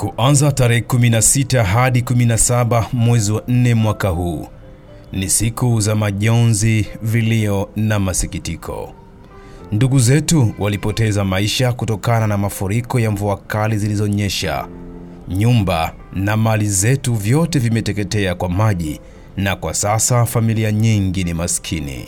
Kuanza tarehe 16 hadi 17 mwezi wa 4 mwaka huu ni siku za majonzi, vilio na masikitiko. Ndugu zetu walipoteza maisha kutokana na mafuriko ya mvua kali zilizonyesha. Nyumba na mali zetu vyote vimeteketea kwa maji, na kwa sasa familia nyingi ni maskini.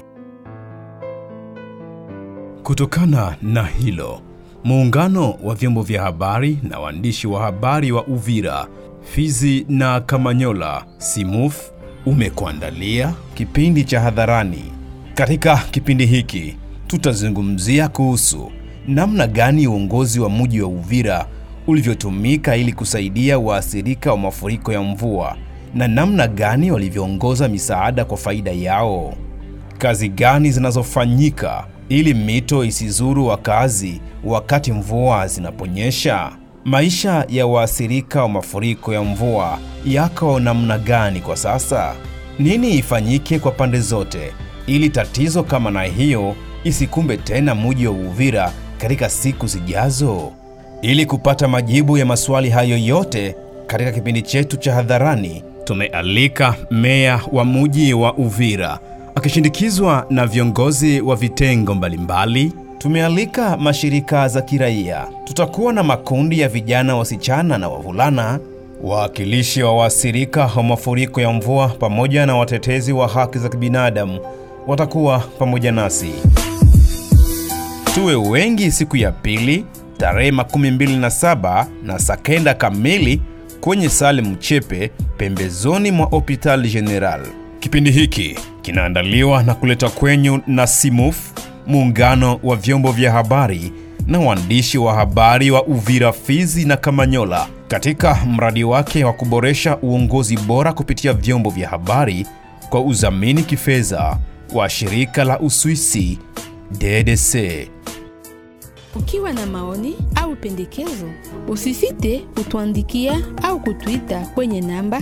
Kutokana na hilo, muungano wa vyombo vya habari na waandishi wa habari wa Uvira, Fizi na Kamanyola, SIMUF, umekuandalia kipindi cha hadharani. Katika kipindi hiki tutazungumzia kuhusu namna gani uongozi wa mji wa Uvira ulivyotumika ili kusaidia waathirika wa mafuriko ya mvua, na namna gani walivyoongoza misaada kwa faida yao. Kazi gani zinazofanyika ili mito isizuru wakazi wakati mvua zinaponyesha? Maisha ya waathirika wa mafuriko ya mvua yako namna gani kwa sasa? Nini ifanyike kwa pande zote ili tatizo kama na hiyo isikumbe tena mji wa Uvira katika siku zijazo? Ili kupata majibu ya maswali hayo yote, katika kipindi chetu cha hadharani tumealika meya wa mji wa Uvira akishindikizwa na viongozi wa vitengo mbalimbali. Tumealika mashirika za kiraia. Tutakuwa na makundi ya vijana, wasichana na wavulana, wawakilishi wa waathirika wa mafuriko ya mvua pamoja na watetezi wa haki za kibinadamu watakuwa pamoja nasi. Tuwe wengi siku ya pili tarehe 27 na saa 9 kamili kwenye Sale Mchepe pembezoni mwa Hopital General. Kipindi hiki kinaandaliwa na kuleta kwenyu na SIMUF, muungano wa vyombo vya habari na waandishi wa habari wa Uvira, Fizi na Kamanyola, katika mradi wake wa kuboresha uongozi bora kupitia vyombo vya habari kwa udhamini kifedha wa shirika la Uswisi DDC. Ukiwa na maoni au pendekezo, usisite kutuandikia au kutuita kwenye namba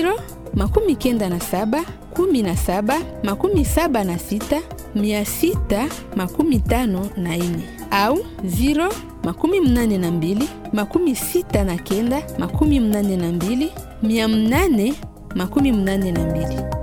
097 17 76 654 au 082 69 82 882.